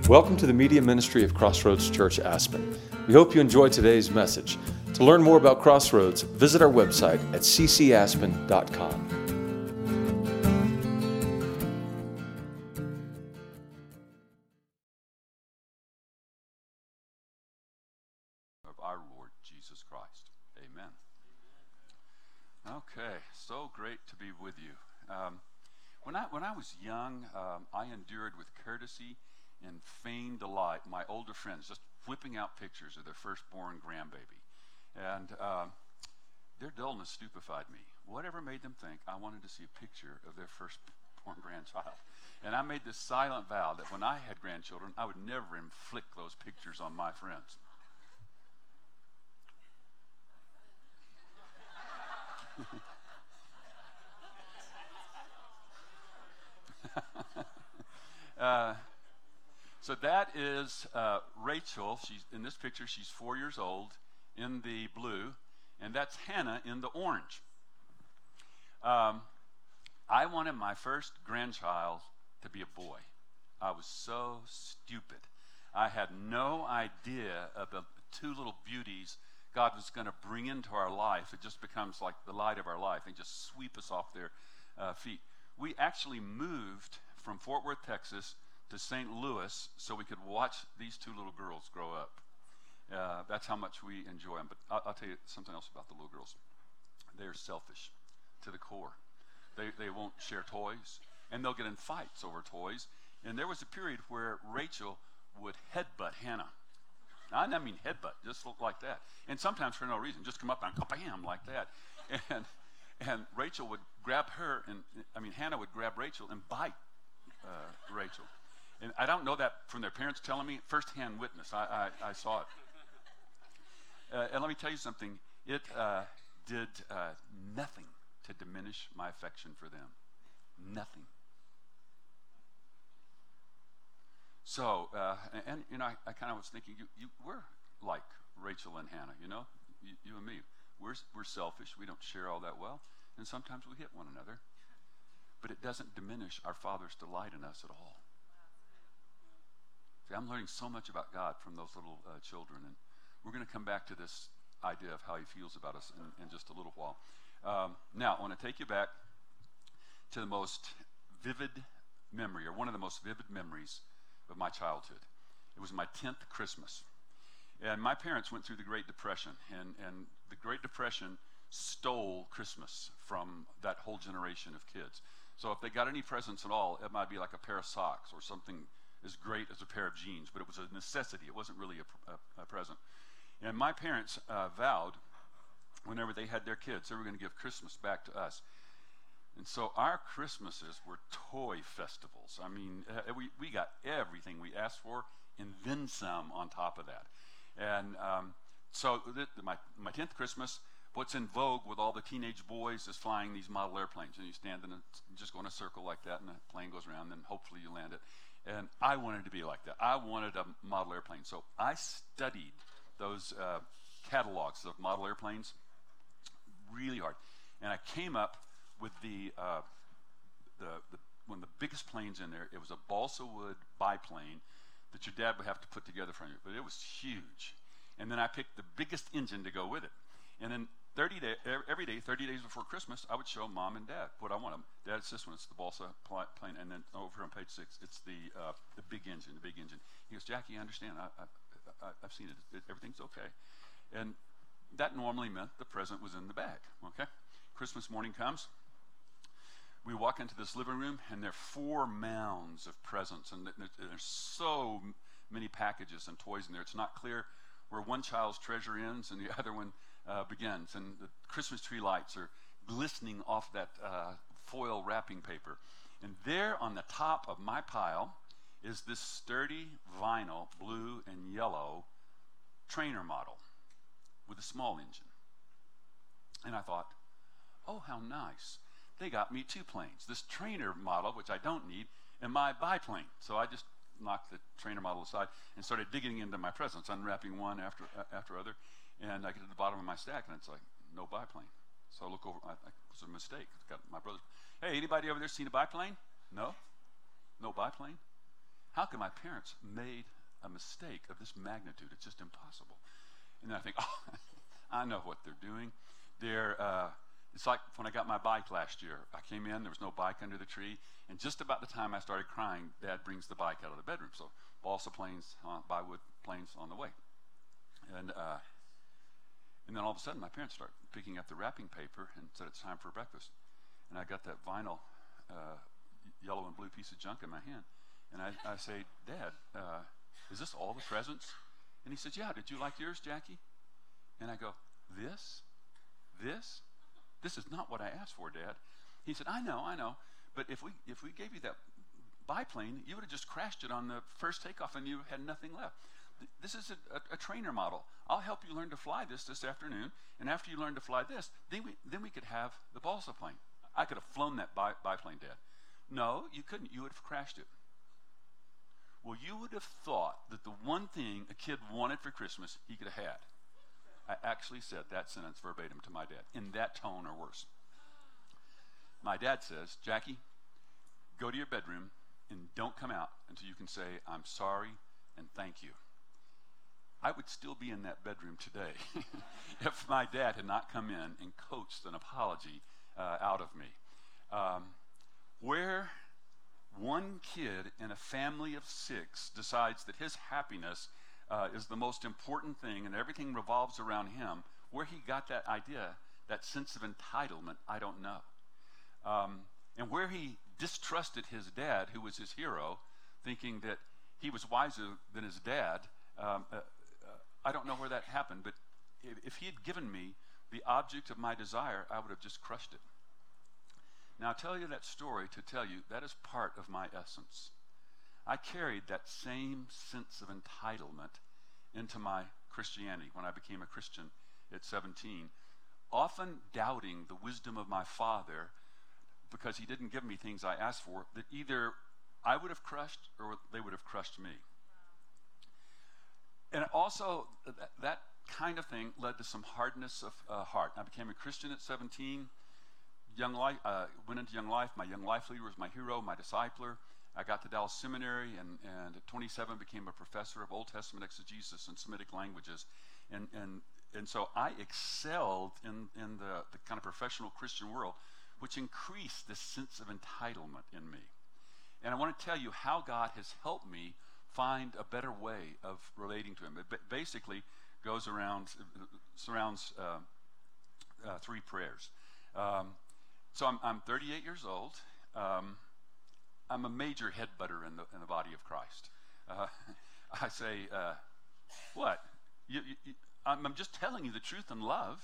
Welcome to the media ministry of Crossroads Church Aspen. We hope you enjoyed today's message. To learn more about Crossroads, visit our website at ccaspen.com. Of our Lord Jesus Christ. Amen. Okay, so great to be with you. When I was young, I endured with courtesy and feigned delight my older friends just whipping out pictures of their firstborn grandbaby. And their dullness stupefied me. Whatever made them think I wanted to see a picture of their firstborn grandchild? And I made this silent vow that when I had grandchildren, I would never inflict those pictures on my friends. So that is Rachel. She's in this picture. She's 4 years old in the blue, and that's Hannah in the orange. I wanted my first grandchild to be a boy. I was so stupid. I had no idea of the two little beauties God was going to bring into our life. It just becomes like the light of our life. They just sweep us off their feet. We actually moved from Fort Worth, Texas to St. Louis so we could watch these two little girls grow up. That's how much we enjoy them. But I'll tell you something else about the little girls. They're selfish to the core. They won't share toys, and they'll get in fights over toys. And there was a period where Rachel would headbutt Hannah. I mean headbutt, just like that. And sometimes for no reason, just come up and bam, like that. And Rachel would grab her, Hannah would grab Rachel and bite Rachel. And I don't know that from their parents telling me, first-hand witness, I saw it. And let me tell you something, it did nothing to diminish my affection for them. Nothing. So, I kind of was thinking, you were like Rachel and Hannah, you and me. We're selfish. We don't share all that well. And sometimes we hit one another. But it doesn't diminish our Father's delight in us at all. See, I'm learning so much about God from those little children. And we're going to come back to this idea of how he feels about us in just a little while. Now, I want to take you back to the most vivid memory, or one of the most vivid memories of my childhood. It was my 10th Christmas. And my parents went through the Great Depression, and the Great Depression stole Christmas from that whole generation of kids. So if they got any presents at all, it might be like a pair of socks or something as great as a pair of jeans, but it was a necessity. It wasn't really a present. And my parents vowed, whenever they had their kids, they were going to give Christmas back to us. And so our Christmases were toy festivals. I mean, we got everything we asked for and then some on top of that. And so my 10th Christmas, what's in vogue with all the teenage boys is flying these model airplanes. And you stand in just go in a circle like that, and the plane goes around, and hopefully you land it. And I wanted to be like that. I wanted a model airplane. So I studied those catalogs of model airplanes really hard. And I came up with one of the biggest planes in there. It was a balsa wood biplane that your dad would have to put together for you, but it was huge. And then I picked the biggest engine to go with it. And then every day, 30 days before Christmas, I would show Mom and Dad what I want them. Dad, it's this one. It's the balsa plane. And then over on page 6, it's the big engine. The big engine. He goes, Jackie, I understand. I've seen it. Everything's okay. And that normally meant the present was in the bag. Okay. Christmas morning comes. We walk into this living room, and there are 4 mounds of presents, and there's so many packages and toys in there. It's not clear where one child's treasure ends and the other one begins. And the Christmas tree lights are glistening off that foil wrapping paper. And there on the top of my pile is this sturdy vinyl, blue and yellow, trainer model with a small engine. And I thought, oh, how nice. They got me 2 planes, this trainer model, which I don't need, and my biplane. So I just knocked the trainer model aside and started digging into my presents, unwrapping one after other. And I get to the bottom of my stack, and it's like, no biplane. So I look over, it was a mistake. Got my brother, hey, anybody over there seen a biplane? No biplane? how can my parents made a mistake of this magnitude? It's just impossible. And then I think, oh, I know what they're doing. It's like when I got my bike last year. I came in, there was no bike under the tree, and just about the time I started crying, Dad brings the bike out of the bedroom. So balsa planes, plywood planes on the way. And then all of a sudden, my parents start picking up the wrapping paper and said it's time for breakfast. And I got that vinyl yellow and blue piece of junk in my hand. And I say, Dad, is this all the presents? And he says, yeah, did you like yours, Jackie? And I go, this? This is not what I asked for, Dad. He said, I know. But if we gave you that biplane, you would have just crashed it on the first takeoff and you had nothing left. This is a trainer model. I'll help you learn to fly this afternoon, and after you learn to fly this, then we could have the balsa plane. I could have flown that biplane, Dad. No, you couldn't. You would have crashed it. Well, you would have thought that the one thing a kid wanted for Christmas, he could have had. I actually said that sentence verbatim to my dad, in that tone or worse. My dad says, Jackie, go to your bedroom and don't come out until you can say, I'm sorry and thank you. I would still be in that bedroom today if my dad had not come in and coaxed an apology out of me. Where one kid in a family of 6 decides that his happiness is the most important thing and everything revolves around him, where he got that idea, that sense of entitlement, I don't know. And where he distrusted his dad, who was his hero, thinking that he was wiser than his dad, I don't know where that happened, but if he had given me the object of my desire, I would have just crushed it. Now, I'll tell you that story to tell you that is part of my essence. I carried that same sense of entitlement into my Christianity when I became a Christian at 17, often doubting the wisdom of my father because he didn't give me things I asked for that either I would have crushed or they would have crushed me. And also, that kind of thing led to some hardness of heart. I became a Christian at 17. Went into Young Life. My Young Life leader was my hero, my discipler. I got to Dallas Seminary, and at 27 became a professor of Old Testament exegesis and Semitic languages. And so I excelled in the kind of professional Christian world, which increased this sense of entitlement in me. And I want to tell you how God has helped me find a better way of relating to him. It basically surrounds 3 prayers. So I'm 38 years old. I'm a major headbutter in the body of Christ. I say, what? I'm just telling you the truth in love.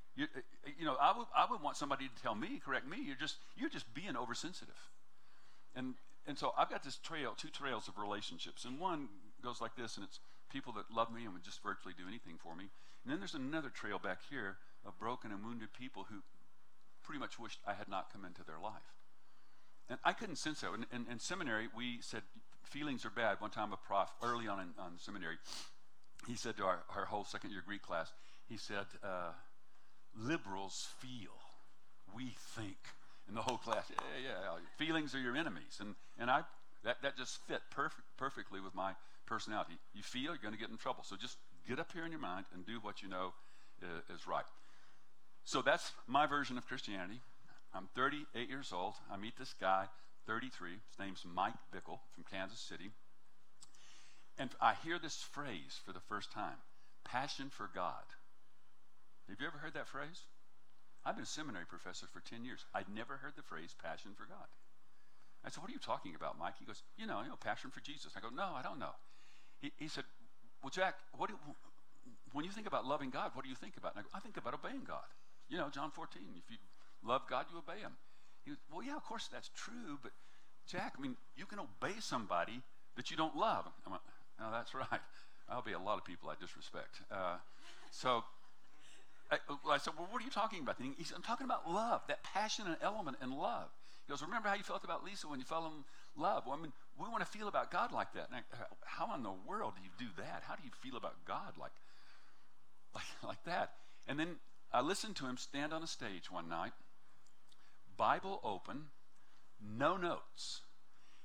I would want somebody to tell me, correct me. You're just being oversensitive. And so I've got this 2 trails of relationships, and one goes like this, and it's people that love me and would just virtually do anything for me. And then there's another trail back here of broken and wounded people who pretty much wished I had not come into their life. And I couldn't sense that. In seminary, we said feelings are bad. One time a prof, early on in seminary, he said to our whole second-year Greek class, he said, liberals feel, we think. And the whole class, yeah, feelings are your enemies. And that just fit perfectly with my personality. You feel, you're going to get in trouble. So just get up here in your mind and do what you know is right. So that's my version of Christianity. I'm 38 years old. I meet this guy, 33. His name's Mike Bickle from Kansas City. And I hear this phrase for the first time, passion for God. Have you ever heard that phrase? I've been a seminary professor for 10 years. I'd never heard the phrase passion for God. I said, what are you talking about, Mike? He goes, passion for Jesus. I go, no, I don't know. He said, well, Jack, when you think about loving God, what do you think about? And I go, I think about obeying God. John 14, if you love God, you obey him. He goes, well, yeah, of course that's true, but Jack, you can obey somebody that you don't love. I went, no, that's right. I'll obey a lot of people I disrespect. So I said, well, what are you talking about? He said, I'm talking about love, that passionate element in love. He goes, remember how you felt about Lisa when you fell in love? Well, we want to feel about God like that. And how in the world do you do that? How do you feel about God like that? And then I listened to him stand on a stage one night, Bible open, no notes.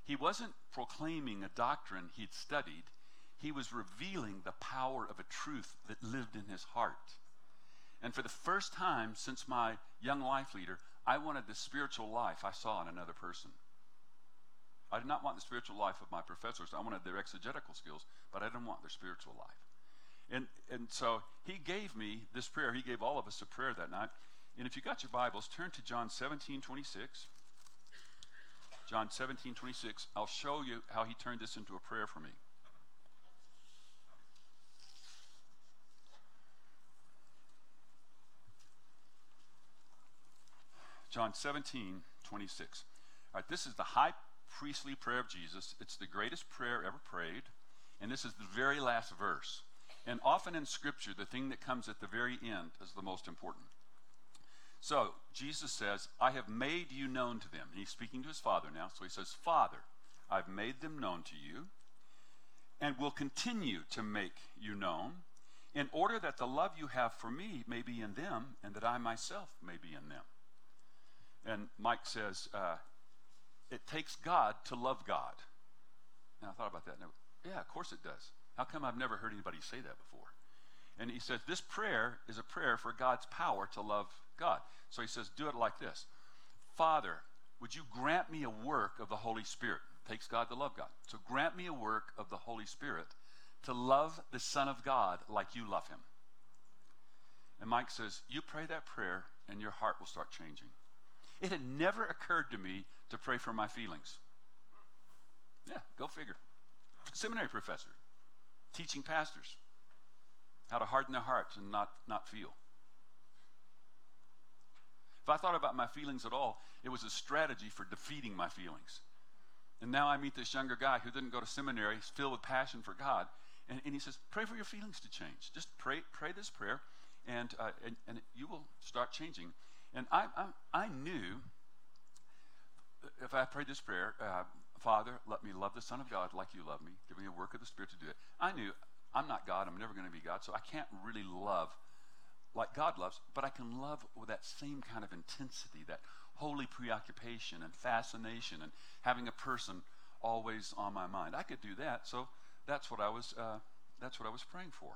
He wasn't proclaiming a doctrine he'd studied. He was revealing the power of a truth that lived in his heart. And for the first time since my young life leader, I wanted the spiritual life I saw in another person. I did not want the spiritual life of my professors. I wanted their exegetical skills, but I didn't want their spiritual life. And so he gave me this prayer. He gave all of us a prayer that night. And if you got your Bibles, turn to John 17:26. John 17:26. I'll show you how he turned this into a prayer for me. John 17:26. All right, this is the high priestly prayer of Jesus. It's the greatest prayer ever prayed, and this is the very last verse. And often in Scripture, the thing that comes at the very end is the most important. So Jesus says, I have made you known to them. And he's speaking to his Father now. So he says, Father, I've made them known to you and will continue to make you known in order that the love you have for me may be in them and that I myself may be in them. And Mike says, it takes God to love God. And I thought about that. And yeah, of course it does. How come I've never heard anybody say that before? And he says, this prayer is a prayer for God's power to love God. So he says, do it like this. Father, would you grant me a work of the Holy Spirit? It takes God to love God. So grant me a work of the Holy Spirit to love the Son of God like you love him. And Mike says, you pray that prayer and your heart will start changing. It had never occurred to me to pray for my feelings. Yeah, go figure. Seminary professor, teaching pastors how to harden their hearts and not feel. If I thought about my feelings at all, it was a strategy for defeating my feelings. And now I meet this younger guy who didn't go to seminary, he's filled with passion for God, and he says, pray for your feelings to change. Just pray this prayer, and you will start changing. And I knew if I prayed this prayer, Father, let me love the Son of God like you love me. Give me a work of the Spirit to do it. I knew I'm not God. I'm never going to be God, so I can't really love like God loves, but I can love with that same kind of intensity, that holy preoccupation and fascination and having a person always on my mind. I could do that, so that's what I was praying for.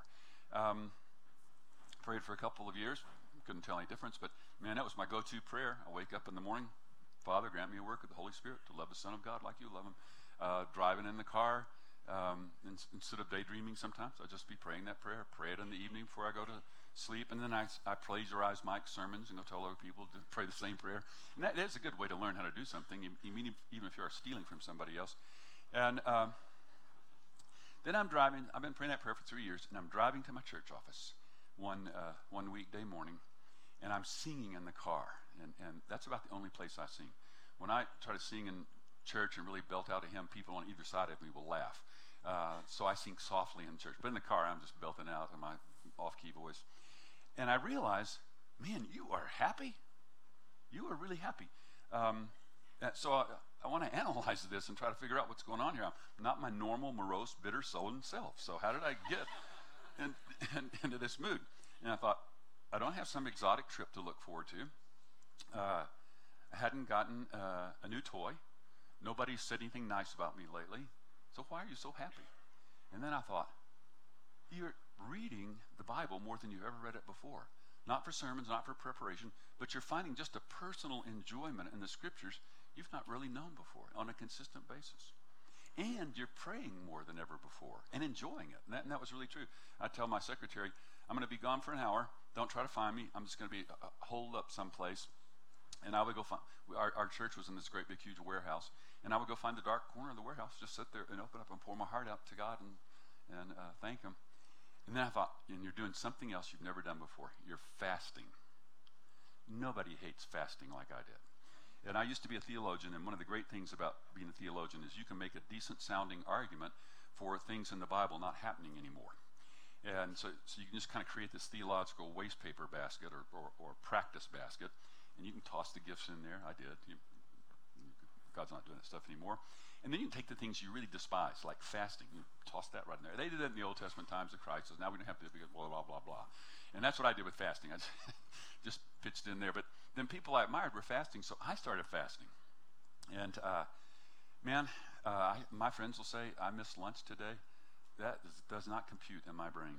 Prayed for a couple of years. Couldn't tell any difference, but man, that was my go-to prayer. I wake up in the morning, Father, grant me a work of the Holy Spirit to love the Son of God like you love him. Driving in the car, instead of daydreaming sometimes, I'll just be praying that prayer. Pray it in the evening before I go to sleep, and then I plagiarize Mike's sermons and go tell other people to pray the same prayer. And that is a good way to learn how to do something, even if you are stealing from somebody else. And then I'm driving. I've been praying that prayer for 3 years, and I'm driving to my church office one weekday morning, and I'm singing in the car, and that's about the only place I sing. When I try to sing in church and really belt out a hymn, people on either side of me will laugh. So I sing softly in church, but in the car I'm just belting out in my off-key voice. And I realize, man, you are happy. You are really happy. So I want to analyze this and try to figure out what's going on here. I'm not my normal, morose, bitter, sullen self. So how did I get into this mood? And I thought, I don't have some exotic trip to look forward to. I hadn't gotten a new toy. Nobody's said anything nice about me lately. So why are you so happy? And then I thought, you're reading the Bible more than you've ever read it before. Not for sermons, not for preparation, but you're finding just a personal enjoyment in the Scriptures you've not really known before on a consistent basis. And you're praying more than ever before and enjoying it. And that was really true. I tell my secretary, I'm going to be gone for an hour. Don't try to find me. I'm just going to be holed up someplace. And I would go find, our church was in this great big huge warehouse. And I would go find the dark corner of the warehouse, just sit there and open up and pour my heart out to God and thank him. And then I thought, and you're doing something else you've never done before. You're fasting. Nobody hates fasting like I did. And I used to be a theologian, and one of the great things about being a theologian is you can make a decent sounding argument for things in the Bible not happening anymore. And so you can just kind of create this theological waste paper basket or practice basket, and you can toss the gifts in there. I did. God's not doing that stuff anymore. And then you can take the things you really despise, like fasting. You toss that right in there. They did that in the Old Testament times of Christ. So now we don't have to do it because blah, blah, blah, blah. And that's what I did with fasting. I just pitched in there. But then people I admired were fasting, so I started fasting. And, man, My friends will say, I missed lunch today. Does not compute in my brain.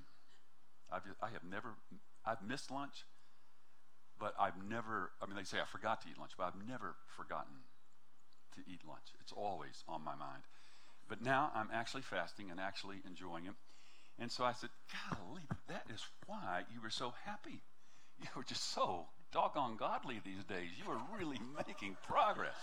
I've missed lunch, but they say I forgot to eat lunch, but I've never forgotten to eat lunch. It's always on my mind. But now I'm actually fasting and actually enjoying it. And so I said, golly, that is why you were so happy. You were just so doggone godly these days. You were really making progress.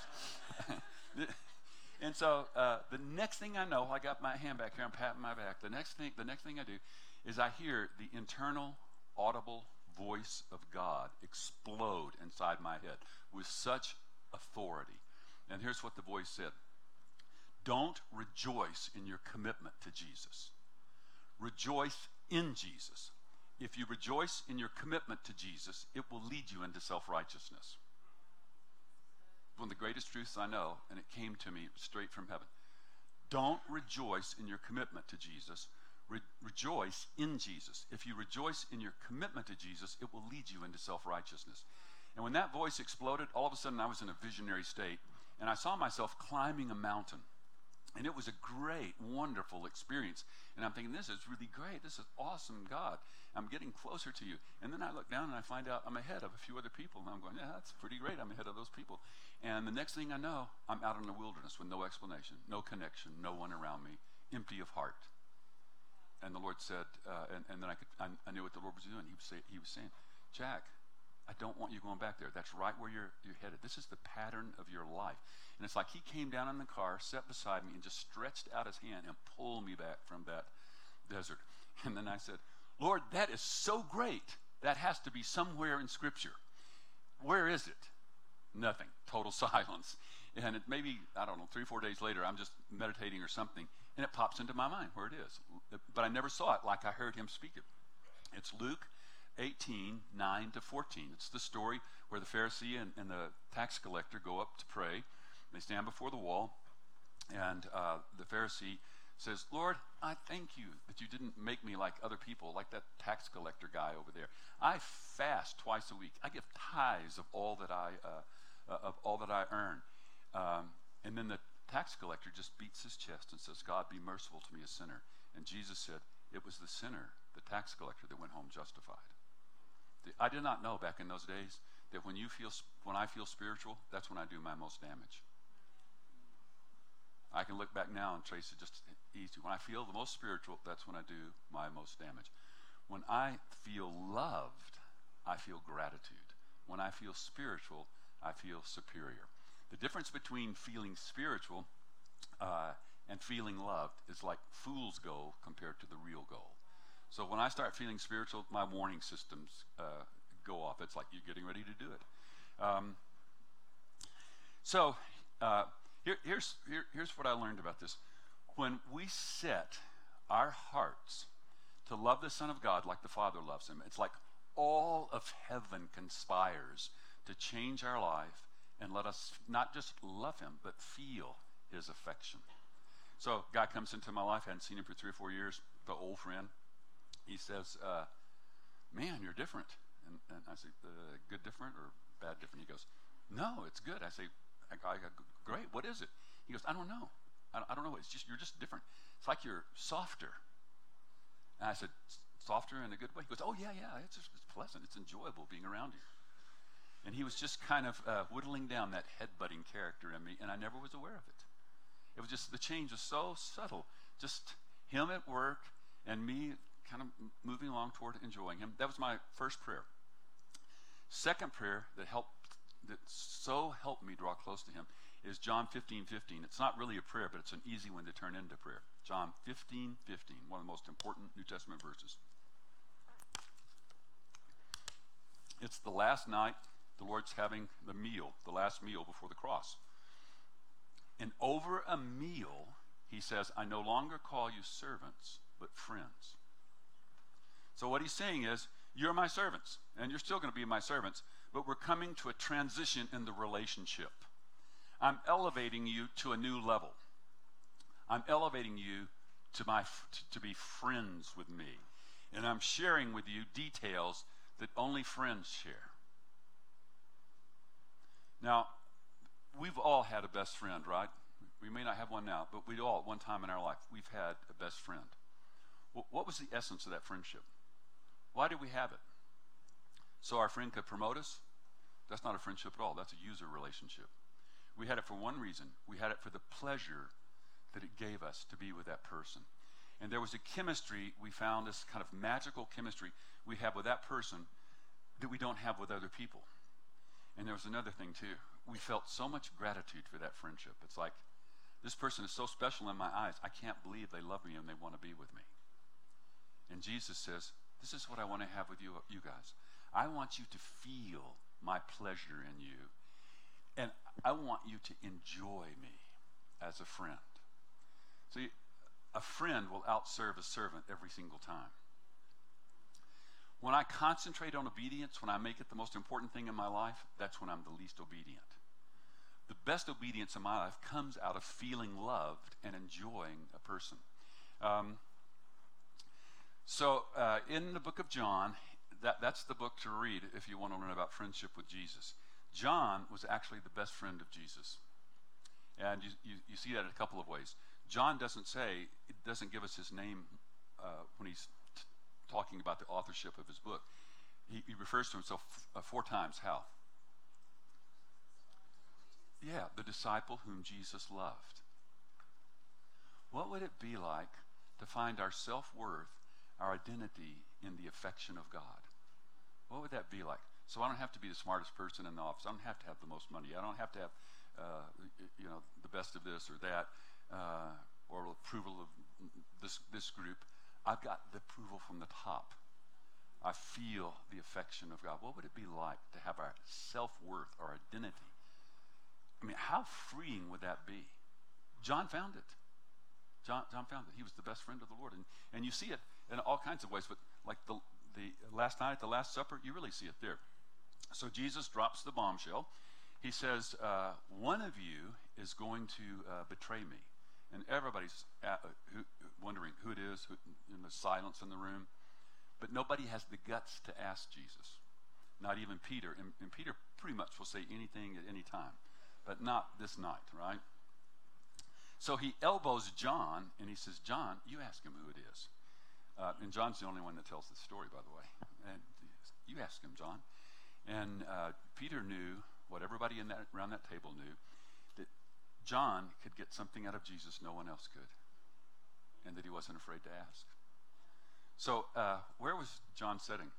And so the next thing I know, I got my hand back here, I'm patting my back. The next thing I do is I hear the internal audible voice of God explode inside my head with such authority. And here's what the voice said. Don't rejoice in your commitment to Jesus. Rejoice in Jesus. If you rejoice in your commitment to Jesus, it will lead you into self-righteousness. One of the greatest truths I know, and it came to me straight from heaven. Don't rejoice in your commitment to Jesus. Rejoice in Jesus. If you rejoice in your commitment to Jesus, it will lead you into self-righteousness. And when that voice exploded, all of a sudden I was in a visionary state, and I saw myself climbing a mountain. And it was a great, wonderful experience. And I'm thinking, this is really great. This is awesome, God. I'm getting closer to you. And then I look down and I find out I'm ahead of a few other people. And I'm going, yeah, that's pretty great. I'm ahead of those people. And the next thing I know, I'm out in the wilderness with no explanation, no connection, no one around me, empty of heart. And the Lord said, and then I knew what the Lord was doing. He was saying, Jack, I don't want you going back there. That's right where you're headed. This is the pattern of your life. And it's like he came down in the car, sat beside me, and just stretched out his hand and pulled me back from that desert. And then I said, Lord, that is so great. That has to be somewhere in Scripture. Where is it? Nothing. Total silence. And it maybe, 3 or 4 days later, I'm just meditating or something, and it pops into my mind where it is. But I never saw it like I heard him speak it. It's Luke 18:9-14. It's the story where the Pharisee and the tax collector go up to pray. They stand before the wall, and the Pharisee says, Lord, I thank you that you didn't make me like other people, like that tax collector guy over there. I fast twice a week. I give tithes of all that I earn. And then the tax collector just beats his chest and says, God, be merciful to me, a sinner. And Jesus said, it was the sinner, the tax collector, that went home justified. I did not know back in those days that when I feel spiritual, that's when I do my most damage. I can look back now and trace it just easy. When I feel the most spiritual, that's when I do my most damage. When I feel loved, I feel gratitude. When I feel spiritual, I feel superior. The difference between feeling spiritual and feeling loved is like fool's gold compared to the real goal. So when I start feeling spiritual, my warning systems go off. It's like you're getting ready to do it. Here's what I learned about this. When we set our hearts to love the Son of God like the Father loves him, it's like all of heaven conspires to change our life and let us not just love him, but feel his affection. So guy comes into my life, I hadn't seen him for 3 or 4 years, the old friend. He says, man, you're different. And I say, good different or bad different? He goes, no, it's good. I say, great, what is it? He goes, I don't know. I don't know. It's just, you're just different. It's like you're softer. And I said, softer in a good way? He goes, oh, yeah, it's pleasant. It's enjoyable being around you. And he was just kind of whittling down that headbutting character in me, and I never was aware of it. It was just, the change was so subtle. Just him at work and me kind of moving along toward enjoying him. That was my first prayer. Second prayer that so helped me draw close to him is John 15:15. It's not really a prayer, but it's an easy one to turn into prayer. John 15:15, one of the most important New Testament verses. It's the last night the Lord's having the meal, the last meal before the cross. And over a meal, he says, I no longer call you servants, but friends. So what he's saying is, you're my servants, and you're still going to be my servants, but we're coming to a transition in the relationship. I'm elevating you to a new level. I'm elevating you to be friends with me. And I'm sharing with you details that only friends share. Now, we've all had a best friend, right? We may not have one now, but we all, at one time in our life, we've had a best friend. What was the essence of that friendship? Why did we have it? So our friend could promote us? That's not a friendship at all. That's a user relationship. We had it for one reason. We had it for the pleasure that it gave us to be with that person. And there was a chemistry we found, this kind of magical chemistry we have with that person that we don't have with other people. And there was another thing too. We felt so much gratitude for that friendship. It's like, this person is so special in my eyes. I can't believe they love me and they want to be with me. And Jesus says, this is what I want to have with you guys. I want you to feel my pleasure in you. And I want you to enjoy me as a friend. See, a friend will outserve a servant every single time. When I concentrate on obedience, when I make it the most important thing in my life, that's when I'm the least obedient. The best obedience in my life comes out of feeling loved and enjoying a person. So in the book of John, that's the book to read if you want to learn about friendship with Jesus. John was actually the best friend of Jesus. And you see that in a couple of ways. John doesn't give us his name when he's talking about the authorship of his book. He refers to himself 4 times. How? Yeah, the disciple whom Jesus loved. What would it be like to find our self-worth, our identity in the affection of God? What would that be like? So I don't have to be the smartest person in the office. I don't have to have the most money. I don't have to have the best of this or that, or approval of this group. I've got the approval from the top. I feel the affection of God. What would it be like to have our self-worth, our identity? I mean, how freeing would that be? John found it. John found it. He was the best friend of the Lord. And you see it in all kinds of ways, but like the last night at the Last Supper, you really see it there. So Jesus drops the bombshell. He says, one of you is going to betray me. And everybody's wondering who it is, in the silence in the room. But nobody has the guts to ask Jesus. Not even Peter. And Peter pretty much will say anything at any time. But not this night, right? So he elbows John, and he says, John, you ask him who it is. And John's the only one that tells the story, by the way. And you ask him, John. And Peter knew, what everybody around that table knew, that John could get something out of Jesus no one else could, and that he wasn't afraid to ask. So where was John sitting?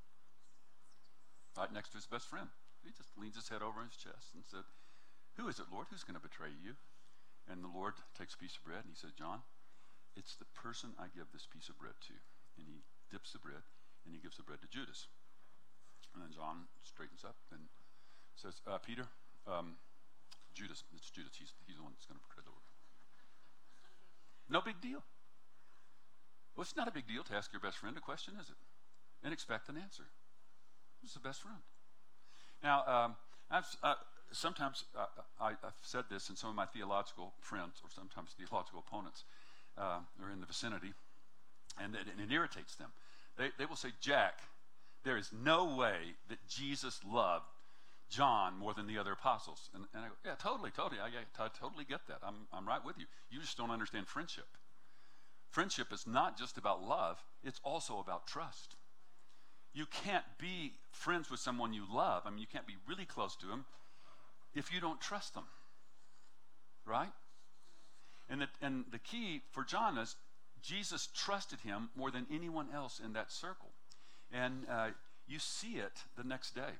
Right next to his best friend. He just leans his head over his chest and said, who is it, Lord? Who's going to betray you? And the Lord takes a piece of bread and he says, John, it's the person I give this piece of bread to. And he dips the bread and he gives the bread to Judas. And then John straightens up and says, Peter, Judas, it's Judas. He's the one that's going to betray the Lord. No big deal. Well, it's not a big deal to ask your best friend a question, is it? And expect an answer. Who's the best friend? Now, sometimes I've said this, and some of my theological friends, or sometimes theological opponents, are in the vicinity, and it irritates them. They will say, Jack, there is no way that Jesus loved John more than the other apostles. And I go, yeah, totally. I totally get that. I'm right with you. You just don't understand friendship. Friendship is not just about love, it's also about trust. You can't be friends with someone you love. I mean, you can't be really close to them if you don't trust them, right? And the key for John is Jesus trusted him more than anyone else in that circle. And you see it the next day.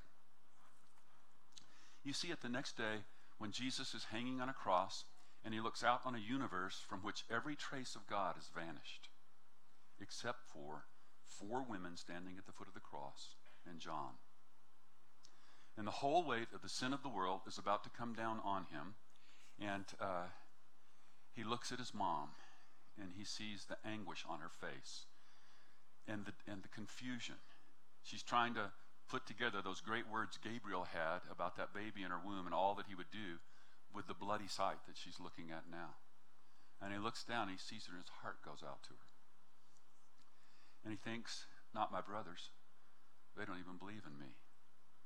You see it the next day when Jesus is hanging on a cross and he looks out on a universe from which every trace of God has vanished, except for 4 women standing at the foot of the cross and John. And the whole weight of the sin of the world is about to come down on him. And he looks at his mom, and he sees the anguish on her face and the confusion. She's trying to put together those great words Gabriel had about that baby in her womb and all that he would do with the bloody sight that she's looking at now. And he looks down, and he sees her, and his heart goes out to her. And he thinks, not my brothers. They don't even believe in me.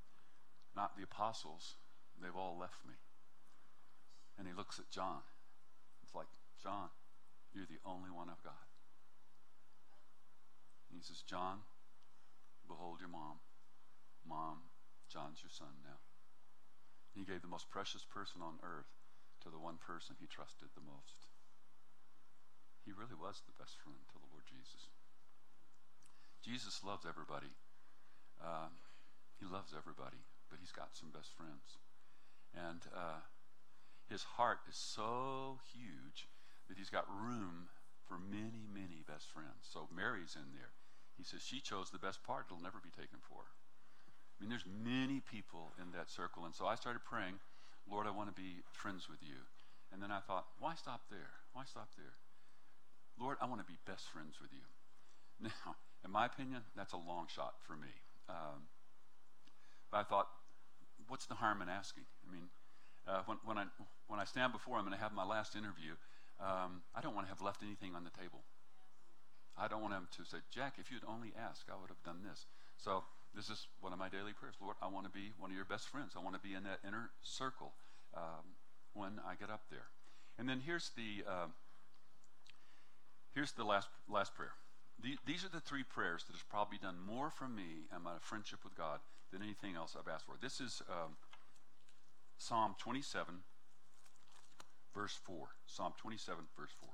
Not the apostles. They've all left me. And he looks at John, It's like, John, you're the only one I've got. And he says, John, behold your mom. Mom, John's your son now. And he gave the most precious person on earth to the one person he trusted the most. He really was the best friend to the Lord Jesus. Jesus loves everybody. He loves everybody, but he's got some best friends. And his heart is so huge that he's got room for many, many best friends. So Mary's in there. He says she chose the best part. It'll never be taken for her. I mean, there's many people in that circle. And so I started praying, Lord, I want to be friends with you. And then I thought, why stop there? Why stop there? Lord, I want to be best friends with you. Now, in my opinion, that's a long shot for me. But I thought, what's the harm in asking? I mean, when I stand before him and I have my last interview, I don't want to have left anything on the table. I don't want him to say, Jack, if you'd only asked, I would have done this. So this is one of my daily prayers. Lord, I want to be one of your best friends. I want to be in that inner circle when I get up there. And then here's the last prayer. These are the three prayers that has probably done more for me and my friendship with God than anything else I've asked for. This is Psalm 27, verse 4. Psalm 27, verse 4.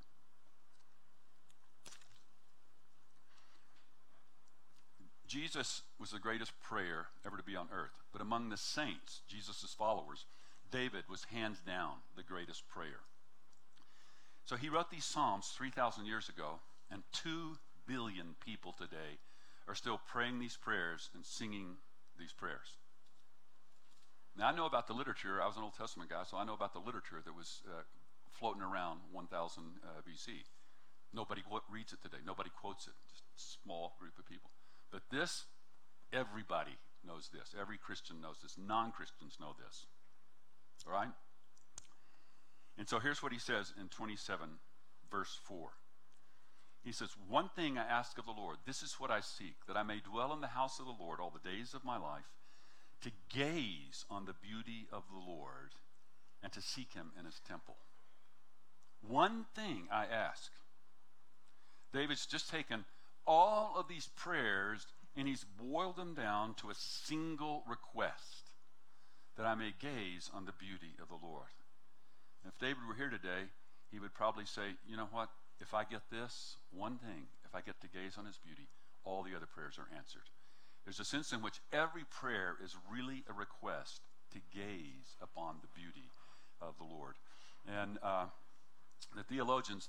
Jesus was the greatest prayer ever to be on earth. But among the saints, Jesus' followers, David was hands down the greatest prayer. So he wrote these Psalms 3,000 years ago, and 2 billion people today are still praying these prayers and singing these prayers. Now, I know about the literature. I was an Old Testament guy, so I know about the literature that was floating around 1000 BC. Nobody reads it today. Nobody quotes it. Just a small group of people. But this, everybody knows this. Every Christian knows this. Non-Christians know this. All right? And so here's what he says in 27, verse 4. He says, one thing I ask of the Lord, this is what I seek, that I may dwell in the house of the Lord all the days of my life, to gaze on the beauty of the Lord and to seek him in his temple. One thing I ask. David's just taken all of these prayers and he's boiled them down to a single request, that I may gaze on the beauty of the Lord. And if David were here today, he would probably say, you know what? If I get this one thing, if I get to gaze on his beauty, all the other prayers are answered. There's a sense in which every prayer is really a request to gaze upon the beauty of the Lord. And the theologians,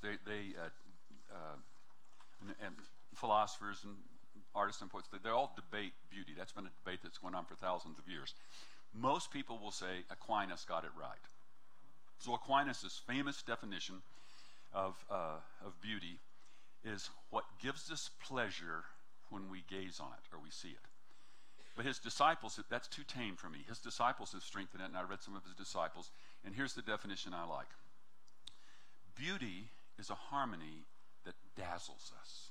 and philosophers and artists and poets, they all debate beauty. That's been a debate that's gone on for thousands of years. Most people will say Aquinas got it right. So Aquinas' famous definition of beauty is what gives us pleasure when we gaze on it or we see it. But his disciples, that's too tame for me. His disciples have strengthened it, and I read some of his disciples, and here's the definition I like. Beauty is a harmony that dazzles us.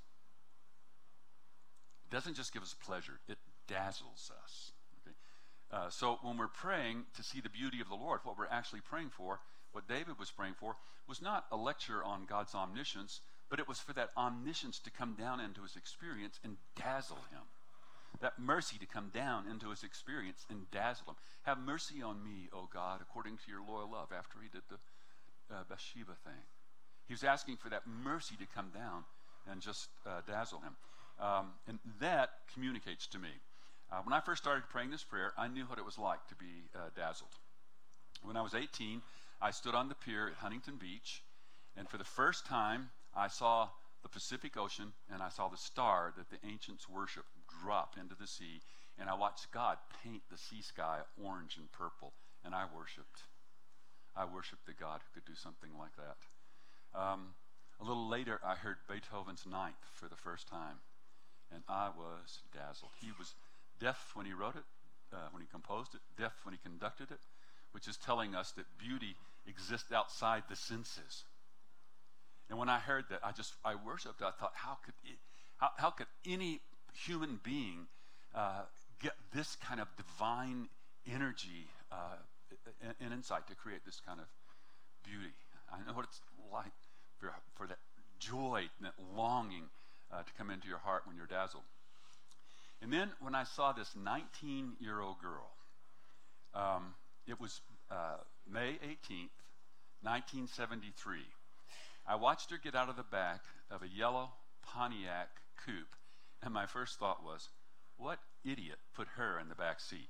It doesn't just give us pleasure, it dazzles us. Okay? So when we're praying to see the beauty of the Lord, what we're actually praying for, what David was praying for, was not a lecture on God's omniscience, but it was for that omniscience to come down into his experience and dazzle him. That mercy to come down into his experience and dazzle him. Have mercy on me, O God, according to your loyal love, after he did the Bathsheba thing. He was asking for that mercy to come down and just dazzle him. And that communicates to me. When I first started praying this prayer, I knew what it was like to be dazzled. When I was 18, I stood on the pier at Huntington Beach, and for the first time, I saw the Pacific Ocean, and I saw the star that the ancients worship drop into the sea, and I watched God paint the sea sky orange and purple, and I worshiped. I worshiped the God who could do something like that. A little later, I heard Beethoven's Ninth for the first time, and I was dazzled. He was deaf when he wrote it, when he composed it, deaf when he conducted it, which is telling us that beauty exists outside the senses. And when I heard that, I worshiped. I thought, how could any human being get this kind of divine energy and insight to create this kind of beauty? I know what it's like for that joy and that longing to come into your heart when you're dazzled. And then when I saw this 19-year-old girl, it was May 18th, 1973. I watched her get out of the back of a yellow Pontiac coupe, and my first thought was, what idiot put her in the back seat?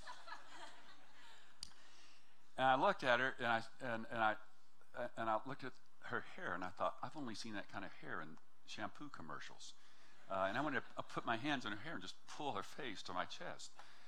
And I looked at her, and I looked at her hair, and I thought, I've only seen that kind of hair in shampoo commercials. And I wanted to put my hands in her hair and just pull her face to my chest.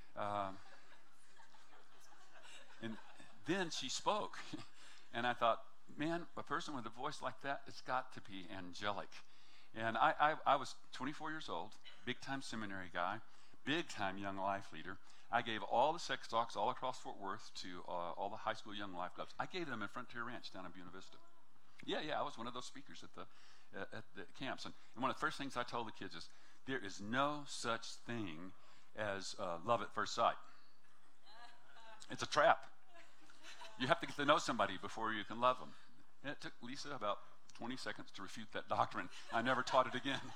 And then she spoke, and I thought, man, a person with a voice like that, it's got to be angelic. And I was 24 years old, big-time seminary guy, big-time young life leader. I gave all the sex talks all across Fort Worth to all the high school young life clubs. I gave them in Frontier Ranch down in Buena Vista. Yeah, I was one of those speakers at the camps. And one of the first things I told the kids is, there is no such thing as love at first sight. It's a trap. You have to get to know somebody before you can love them. And it took Lisa about 20 seconds to refute that doctrine. I never taught it again.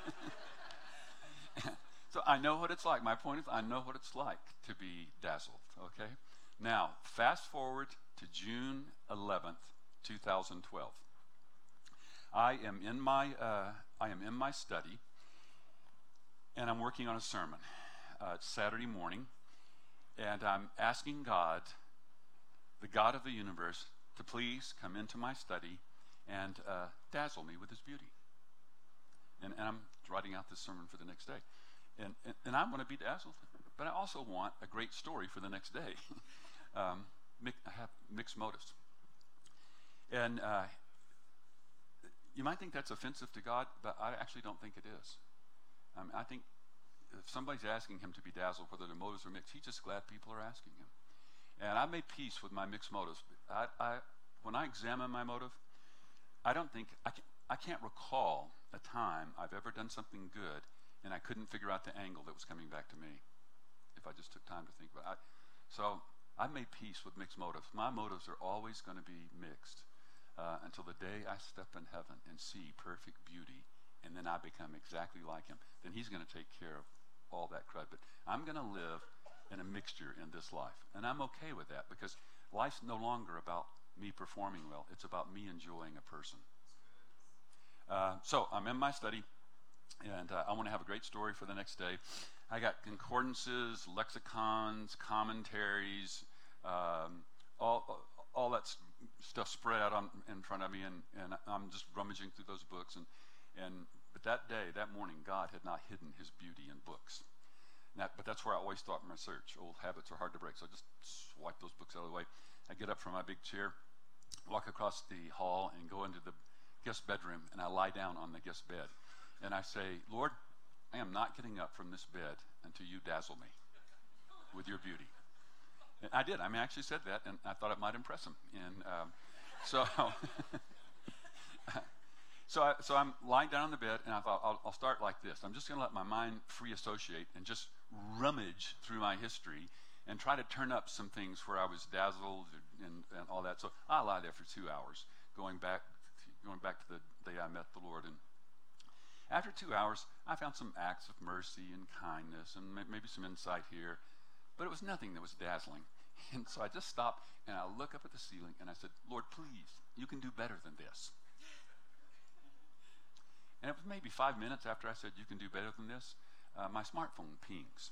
So I know what it's like. My point is, I know what it's like to be dazzled, okay? Now, fast forward to June 11th, 2012. I am in my study, and I'm working on a sermon. It's Saturday morning, and I'm asking God, the God of the universe, to please come into my study and dazzle me with his beauty. And I'm writing out this sermon for the next day. And I want to be dazzled, but I also want a great story for the next day. I have mixed motives. And you might think that's offensive to God, but I actually don't think it is. I think if somebody's asking him to be dazzled, whether their motives are mixed, he's just glad people are asking him. And I made peace with my mixed motives. When I examine my motive, I can't recall a time I've ever done something good and I couldn't figure out the angle that was coming back to me if I just took time to think about it. So I've made peace with mixed motives. My motives are always going to be mixed until the day I step in heaven and see perfect beauty, and then I become exactly like him. Then he's going to take care of all that crud. But I'm going to live in a mixture in this life, and I'm okay with that because life's no longer about me performing well. It's about me enjoying a person. So I'm in my study, and I want to have a great story for the next day. I got concordances, lexicons, commentaries, all that stuff spread out in front of me, and I'm just rummaging through those books. But that morning, God had not hidden his beauty in books. But that's where I always start my search. Old habits are hard to break, so I just swipe those books out of the way. I get up from my big chair, walk across the hall, and go into the guest bedroom, and I lie down on the guest bed. And I say, Lord, I am not getting up from this bed until you dazzle me with your beauty. And I did. I actually said that, and I thought it might impress him. And so I'm lying down on the bed, and I thought, I'll start like this. I'm just going to let my mind free associate and just rummage through my history and try to turn up some things where I was dazzled and all that. So I lie there for 2 hours, going back to the day I met the Lord. And after 2 hours, I found some acts of mercy and kindness and maybe some insight here, but it was nothing that was dazzling. And so I just stopped, and I look up at the ceiling, and I said, Lord, please, you can do better than this. And it was maybe 5 minutes after I said, you can do better than this, my smartphone pings.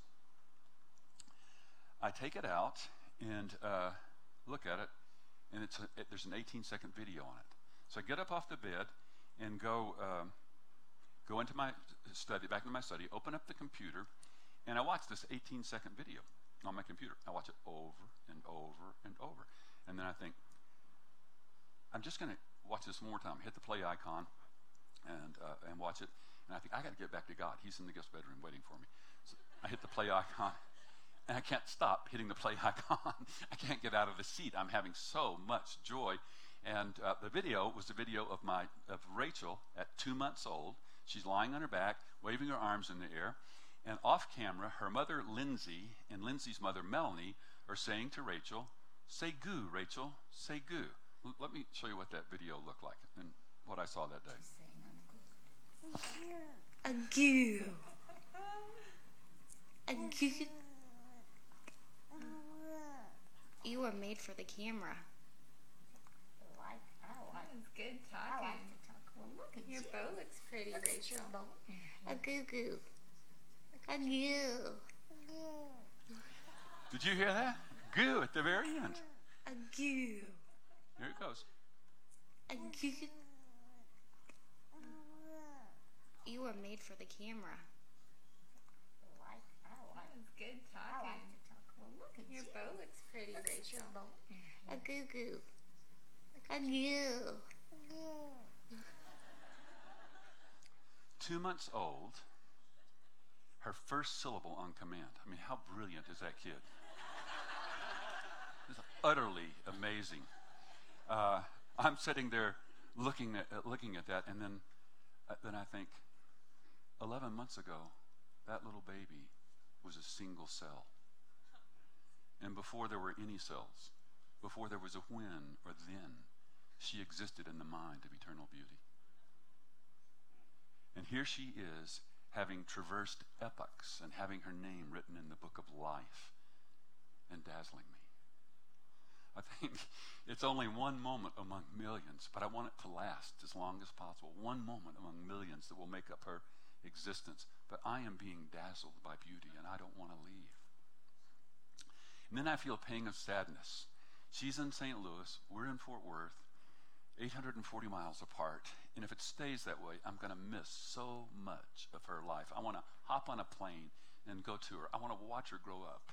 I take it out and look at it, and there's an 18-second video on it. So I get up off the bed and go into my study, back into my study, open up the computer, and I watch this 18-second video on my computer. I watch it over and over and over. And then I think, I'm just going to watch this one more time. Hit the play icon and watch it. And I think, I got to get back to God. He's in the guest bedroom waiting for me. So I hit the play icon, and I can't stop hitting the play icon. I can't get out of the seat. I'm having so much joy. And the video was the video of Rachel at 2 months old. She's lying on her back, waving her arms in the air. And off camera, her mother, Lindsay, and Lindsay's mother, Melanie, are saying to Rachel, say goo, Rachel, say goo. Let me show you what that video looked like and what I saw that day. A goo. A goo. You were made for the camera. That's good talking. Your bow looks pretty, Rachel. A goo goo. A goo. Did you hear that? Goo at the very end. A goo. Here it goes. A goo. You were made for the camera. That's good talking. Your bow looks pretty, Rachel. A goo goo. A goo. 2 months old, her first syllable on command. I mean, how brilliant is that kid? It's utterly amazing. I'm sitting there looking at that, and then I think, 11 months ago, that little baby was a single cell. And before there were any cells, before there was a when or then, she existed in the mind of eternal beauty. And here she is, having traversed epochs and having her name written in the book of life and dazzling me. I think it's only one moment among millions, but I want it to last as long as possible. One moment among millions that will make up her existence. But I am being dazzled by beauty, and I don't want to leave. And then I feel a pang of sadness. She's in St. Louis. We're in Fort Worth, 840 miles apart. And if it stays that way, I'm going to miss so much of her life. I want to hop on a plane and go to her. I want to watch her grow up.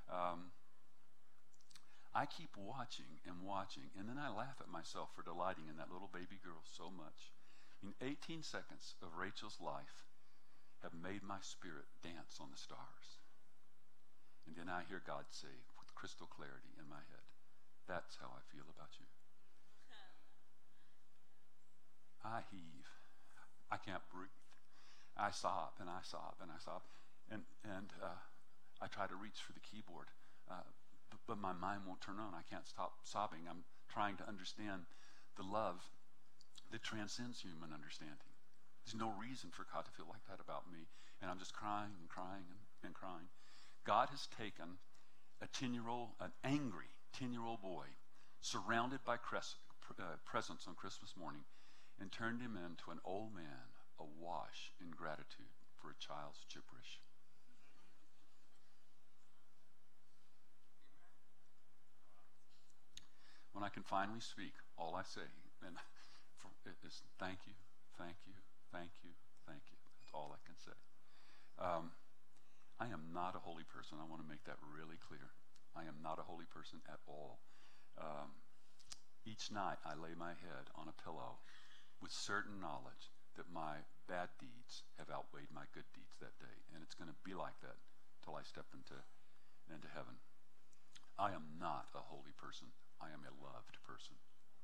I keep watching and watching, and then I laugh at myself for delighting in that little baby girl so much. In 18 seconds of Rachel's life have made my spirit dance on the stars. And then I hear God say with crystal clarity in my head, that's how I feel about you. I heave. I can't breathe. I sob and I sob and I sob. And I try to reach for the keyboard. But my mind won't turn on. I can't stop sobbing. I'm trying to understand the love that transcends human understanding. There's no reason for God to feel like that about me. And I'm just crying and crying and crying. God has taken an angry 10-year-old boy surrounded by presents on Christmas morning and turned him into an old man awash in gratitude for a child's gibberish. When I can finally speak, all I say is thank you, thank you, thank you, thank you. That's all I can say. I am not a holy person. I want to make that really clear. I am not a holy person at all. Each night I lay my head on a pillow with certain knowledge that my bad deeds have outweighed my good deeds that day. And it's going to be like that till I step into heaven. I am not a holy person. I am a loved person.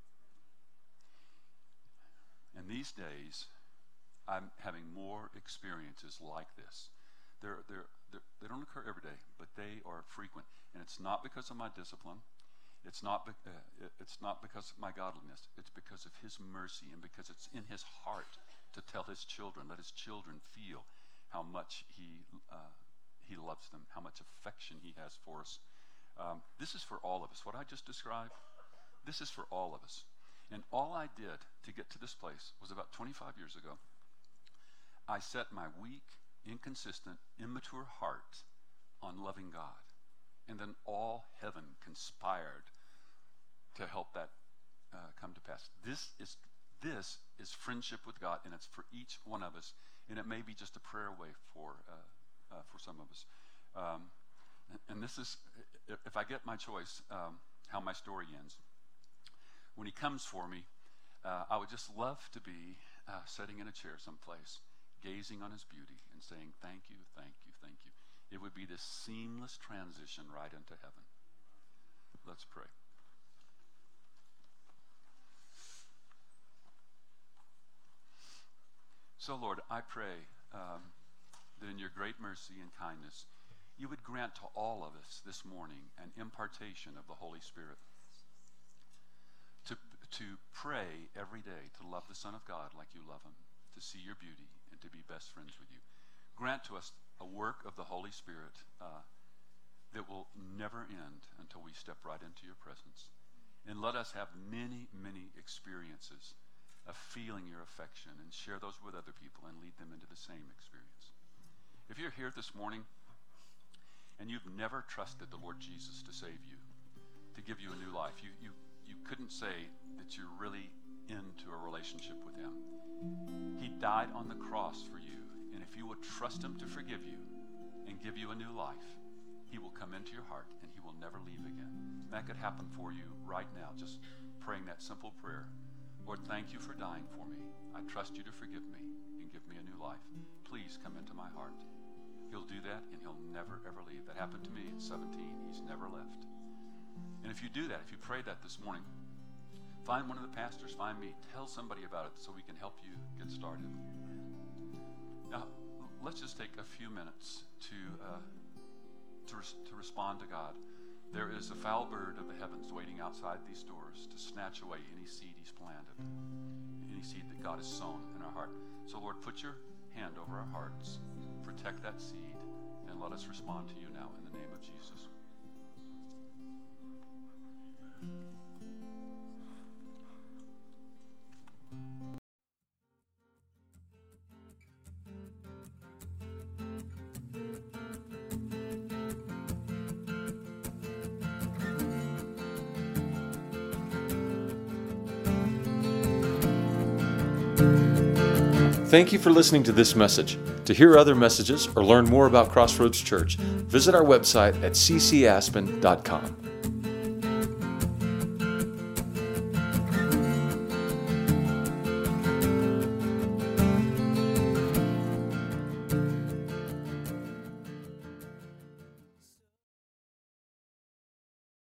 And these days, I'm having more experiences like this. They don't occur every day, but they are frequent. And it's not because of my discipline. It's not because of my godliness. It's because of his mercy and because it's in his heart to tell his children, let his children feel how much he loves them, how much affection he has for us. This is for all of us. What I just described, this is for all of us. And all I did to get to this place was about 25 years ago. I set my weak, inconsistent, immature heart on loving God. And then all heaven conspired to help that come to pass. This is friendship with God, and it's for each one of us. And it may be just a prayer away for some of us. And this is, if I get my choice, how my story ends. When he comes for me, I would just love to be sitting in a chair someplace, gazing on his beauty and saying, thank you, thank you, thank you. It would be this seamless transition right into heaven. Let's pray. So, Lord, I pray that in your great mercy and kindness, you would grant to all of us this morning an impartation of the Holy Spirit to pray every day to love the Son of God like you love him, to see your beauty, and to be best friends with you. Grant to us a work of the Holy Spirit that will never end until we step right into your presence. And let us have many, many experiences of feeling your affection and share those with other people and lead them into the same experience. If you're here this morning and you've never trusted the Lord Jesus to save you, to give you a new life, you couldn't say that you're really into a relationship with him. He died on the cross for you, and if you will trust him to forgive you and give you a new life, he will come into your heart and he will never leave again. And that could happen for you right now, just praying that simple prayer. Lord, thank you for dying for me. I trust you to forgive me and give me a new life. Please come into my heart. He'll do that and he'll never ever leave. That happened to me at 17. He's never left. And if you do that, if you pray that this morning, find one of the pastors, find me, tell somebody about it so we can help you get started. Now, let's just take a few minutes to respond to God. There is a foul bird of the heavens waiting outside these doors to snatch away any seed he's planted, any seed that God has sown in our heart. So, Lord, put your hand over our hearts, protect that seed, and let us respond to you now in the name of Jesus. Thank you for listening to this message. To hear other messages or learn more about Crossroads Church, visit our website at ccaspen.com.